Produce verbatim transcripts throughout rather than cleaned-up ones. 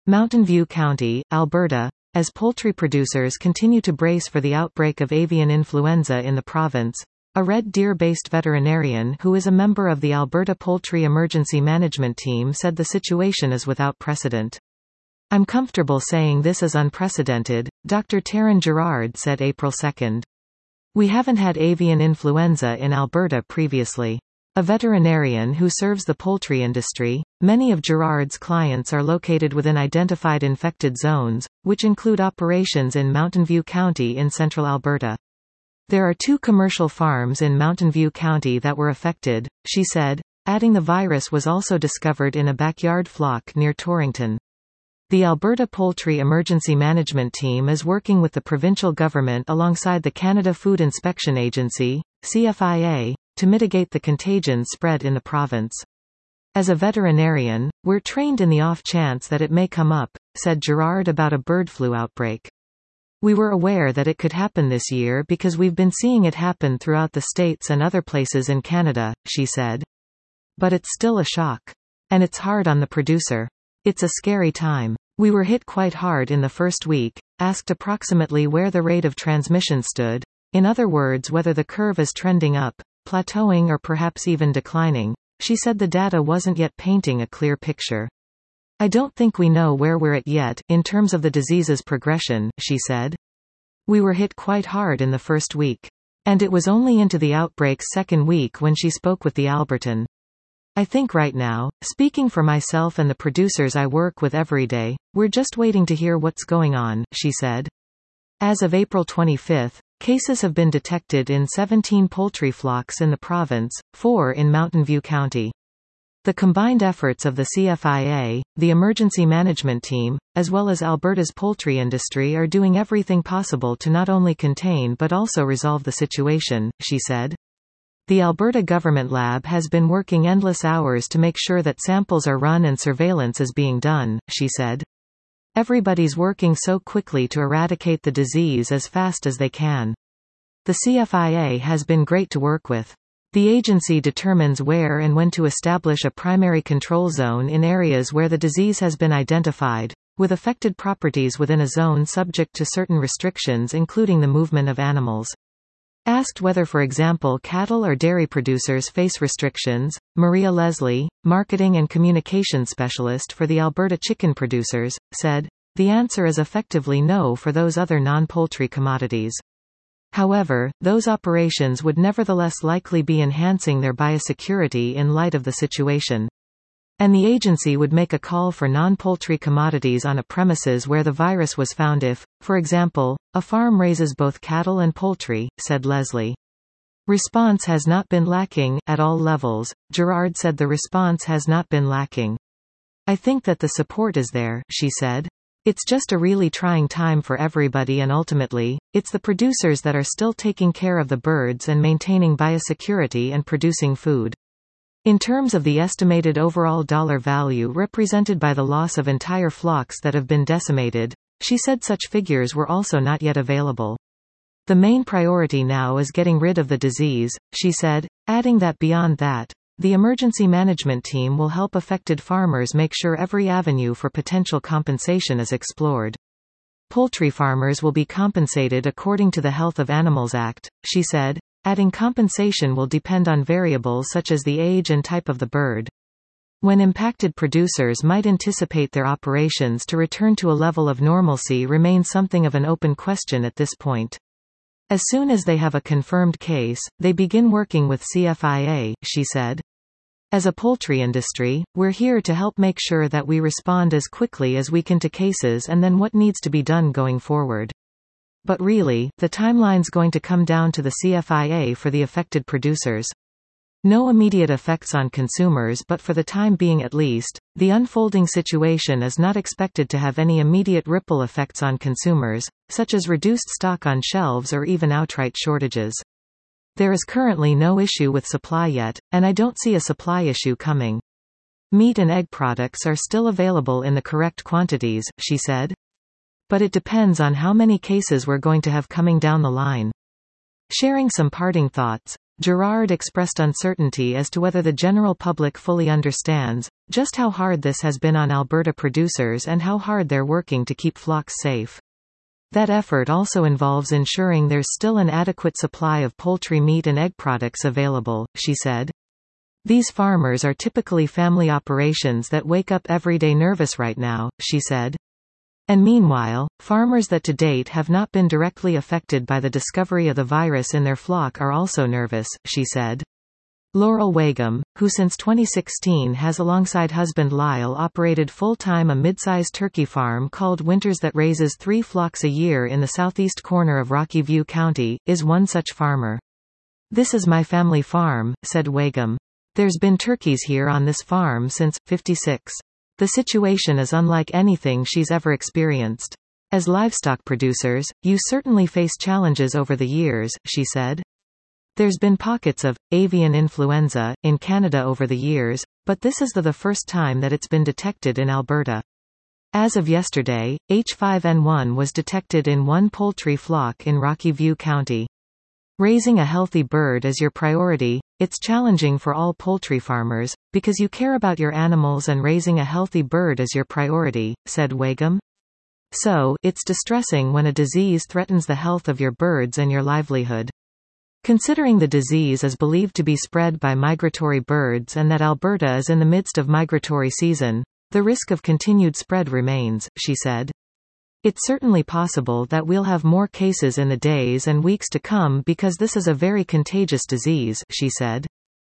Mountain View County, Alberta. As poultry producers continue to brace for the outbreak of avian influenza in the province, a Red Deer-based veterinarian who is a member of the Alberta Poultry Emergency Management Team said the situation is without precedent. "I'm comfortable saying this is unprecedented," Doctor Taryn Gerard said April second. "We haven't had avian influenza in Alberta previously." A veterinarian who serves the poultry industry, many of Gerard's clients are located within identified infected zones, which include operations in Mountain View County in central Alberta. "There are two commercial farms in Mountain View County that were affected," she said, adding the virus was also discovered in a backyard flock near Torrington. The Alberta Poultry Emergency Management Team is working with the provincial government alongside the Canada Food Inspection Agency, C F I A, to mitigate the contagion spread in the province. "As a veterinarian, we're trained in the off chance that it may come up," said Gerard about a bird flu outbreak. "We were aware that it could happen this year because we've been seeing it happen throughout the States and other places in Canada," she said. "But it's still a shock. And it's hard on the producer. It's a scary time. We were hit quite hard in the first week," asked approximately where the rate of transmission stood, in other words whether the curve is trending up, plateauing or perhaps even declining. She said the data wasn't yet painting a clear picture. "I don't think we know where we're at yet, in terms of the disease's progression," she said. "We were hit quite hard in the first week. And it was only into the outbreak's second week when she spoke with the Albertan. I think right now, speaking for myself and the producers I work with every day, we're just waiting to hear what's going on," she said. As of April twenty-fifth, cases have been detected in seventeen poultry flocks in the province, four in Mountain View County. The combined efforts of the C F I A, the Emergency Management Team, as well as Alberta's poultry industry are doing everything possible to not only contain but also resolve the situation, she said. The Alberta Government Lab has been working endless hours to make sure that samples are run and surveillance is being done, she said. Everybody's working so quickly to eradicate the disease as fast as they can. The C F I A has been great to work with. The agency determines where and when to establish a primary control zone in areas where the disease has been identified, with affected properties within a zone subject to certain restrictions including the movement of animals. Asked whether for example cattle or dairy producers face restrictions, Maria Leslie, marketing and communications specialist for the Alberta chicken producers, said, "The answer is effectively no for those other non-poultry commodities. However, those operations would nevertheless likely be enhancing their biosecurity in light of the situation. And the agency would make a call for non-poultry commodities on a premises where the virus was found if, for example, a farm raises both cattle and poultry," said Leslie. Response has not been lacking, at all levels. Gerard said the response has not been lacking. "I think that the support is there," she said. "It's just a really trying time for everybody and ultimately, it's the producers that are still taking care of the birds and maintaining biosecurity and producing food." In terms of the estimated overall dollar value represented by the loss of entire flocks that have been decimated, she said such figures were also not yet available. "The main priority now is getting rid of the disease," she said, adding that beyond that, the emergency management team will help affected farmers make sure every avenue for potential compensation is explored. "Poultry farmers will be compensated according to the Health of Animals Act," she said, adding compensation will depend on variables such as the age and type of the bird. When impacted producers might anticipate their operations to return to a level of normalcy remains something of an open question at this point. As soon as they have a confirmed case, they begin working with C F I A, she said. "As a poultry industry, we're here to help make sure that we respond as quickly as we can to cases and then what needs to be done going forward. But really, the timeline's going to come down to the C F I A for the affected producers. No immediate effects on consumers but for the time being at least, the unfolding situation is not expected to have any immediate ripple effects on consumers, such as reduced stock on shelves or even outright shortages. There is currently no issue with supply yet, and I don't see a supply issue coming. Meat and egg products are still available in the correct quantities," she said. "But it depends on how many cases we're going to have coming down the line." Sharing some parting thoughts, Gerard expressed uncertainty as to whether the general public fully understands just how hard this has been on Alberta producers and how hard they're working to keep flocks safe. That effort also involves ensuring there's still an adequate supply of poultry meat and egg products available, she said. These farmers are typically family operations that wake up every day nervous right now, she said. And meanwhile, farmers that to date have not been directly affected by the discovery of the virus in their flock are also nervous, she said. Laurel Wagham, who since twenty sixteen has alongside husband Lyle operated full-time a mid-size turkey farm called Winters that raises three flocks a year in the southeast corner of Rocky View County, is one such farmer. "This is my family farm," said Wagham. "There's been turkeys here on this farm since fifty-six. The situation is unlike anything she's ever experienced. As livestock producers, you certainly face challenges over the years," she said. There's been pockets of avian influenza in Canada over the years, but this is the, the first time that it's been detected in Alberta. As of yesterday, H five N one was detected in one poultry flock in Rocky View County. Raising a healthy bird is your priority. It's challenging for all poultry farmers, because you care about your animals and raising a healthy bird is your priority, said Wagham. So, it's distressing when a disease threatens the health of your birds and your livelihood. Considering the disease is believed to be spread by migratory birds and that Alberta is in the midst of migratory season, the risk of continued spread remains, she said. It's certainly possible that we'll have more cases in the days and weeks to come because this is a very contagious disease, she said.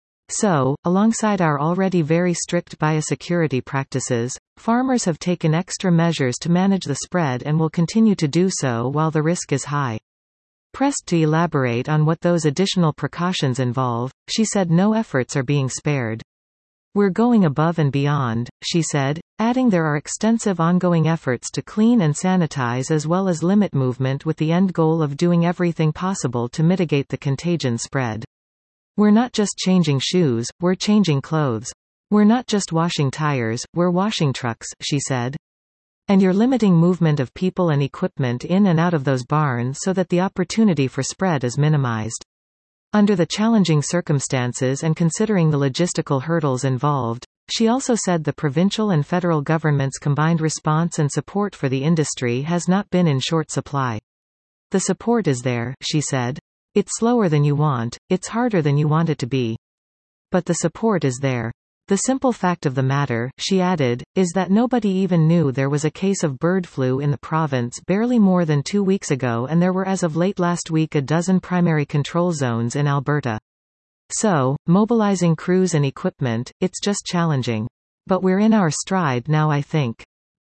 So, alongside our already very strict biosecurity practices, farmers have taken extra measures to manage the spread and will continue to do so while the risk is high. Pressed to elaborate on what those additional precautions involve, she said no efforts are being spared. We're going above and beyond, she said, adding there are extensive ongoing efforts to clean and sanitize as well as limit movement with the end goal of doing everything possible to mitigate the contagion spread. We're not just changing shoes, we're changing clothes. We're not just washing tires, we're washing trucks, she said. And you're limiting movement of people and equipment in and out of those barns so that the opportunity for spread is minimized. Under the challenging circumstances and considering the logistical hurdles involved, she also said the provincial and federal government's combined response and support for the industry has not been in short supply. The support is there, she said. It's slower than you want, it's harder than you want it to be. But the support is there. The simple fact of the matter, she added, is that nobody even knew there was a case of bird flu in the province barely more than two weeks ago, and there were as of late last week a dozen primary control zones in Alberta. So, mobilizing crews and equipment, it's just challenging. But we're in our stride now, I think.